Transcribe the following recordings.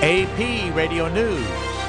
AP Radio News.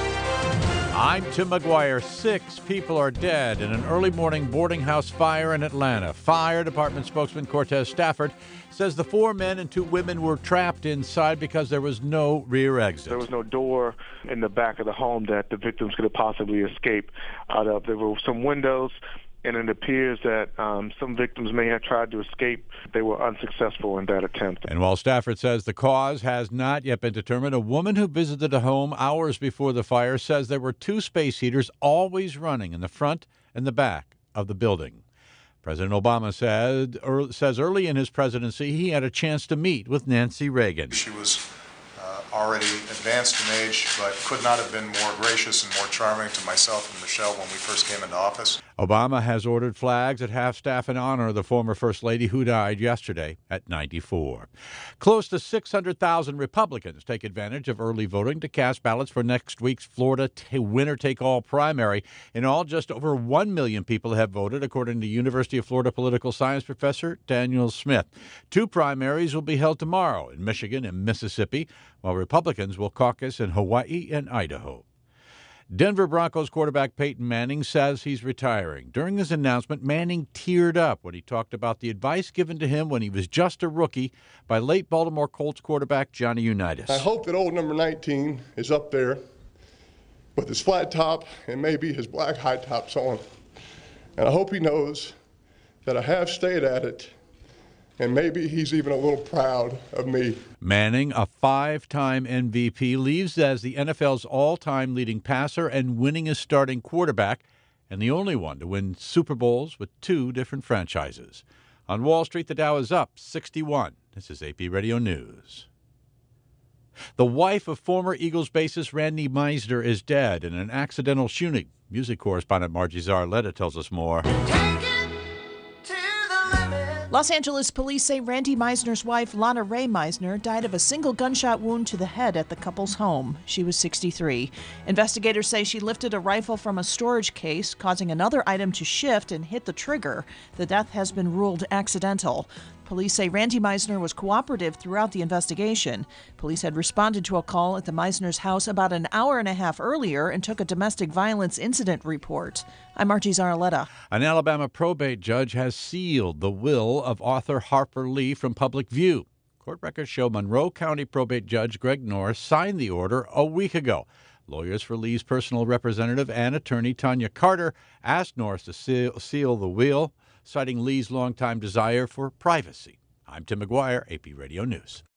I'm Tim McGuire. 6 people are dead in an early morning boarding house fire in Atlanta. Fire Department spokesman Cortez Stafford says the 4 men and 2 women were trapped inside because there was no rear exit. There was no door in the back of the home that the victims could have possibly escaped out of. There were some windows, and it appears that some victims may have tried to escape. They were unsuccessful in that attempt. And while Stafford says the cause has not yet been determined, a woman who visited a home hours before the fire says there were 2 space heaters always running in the front and the back of the building. President Obama says early in his presidency he had a chance to meet with Nancy Reagan. She was already advanced in age, but could not have been more gracious and more charming to myself and Michelle when we first came into office. Obama has ordered flags at half-staff in honor of the former First Lady who died yesterday at 94. Close to 600,000 Republicans take advantage of early voting to cast ballots for next week's Florida winner-take-all primary. In all, just over 1 million people have voted, according to University of Florida political science professor Daniel Smith. 2 primaries will be held tomorrow in Michigan and Mississippi, while Republicans will caucus in Hawaii and Idaho. Denver Broncos quarterback Peyton Manning says he's retiring. During his announcement, Manning teared up when he talked about the advice given to him when he was just a rookie by late Baltimore Colts quarterback Johnny Unitas. I hope that old number 19 is up there with his flat top and maybe his black high tops on. And I hope he knows that I have stayed at it, and maybe he's even a little proud of me. Manning, a 5-time MVP, leaves as the NFL's all-time leading passer and winningest starting quarterback, and the only one to win Super Bowls with 2 different franchises. On Wall Street, the Dow is up 61. This is AP Radio News. The wife of former Eagles bassist Randy Meisner is dead in an accidental shooting. Music correspondent Margie Zarletta tells us more. Los Angeles police say Randy Meisner's wife, Lana Ray Meisner, died of a single gunshot wound to the head at the couple's home. She was 63. Investigators say she lifted a rifle from a storage case, causing another item to shift and hit the trigger. The death has been ruled accidental. Police say Randy Meisner was cooperative throughout the investigation. Police had responded to a call at the Meisner's house about an hour and a half earlier and took a domestic violence incident report. I'm Margie Zarletta. An Alabama probate judge has sealed the will of author Harper Lee from public view. Court records show Monroe County probate judge Greg Norris signed the order a week ago. Lawyers for Lee's personal representative and attorney Tanya Carter asked Norris to seal the will, citing Lee's longtime desire for privacy. I'm Tim McGuire, AP Radio News.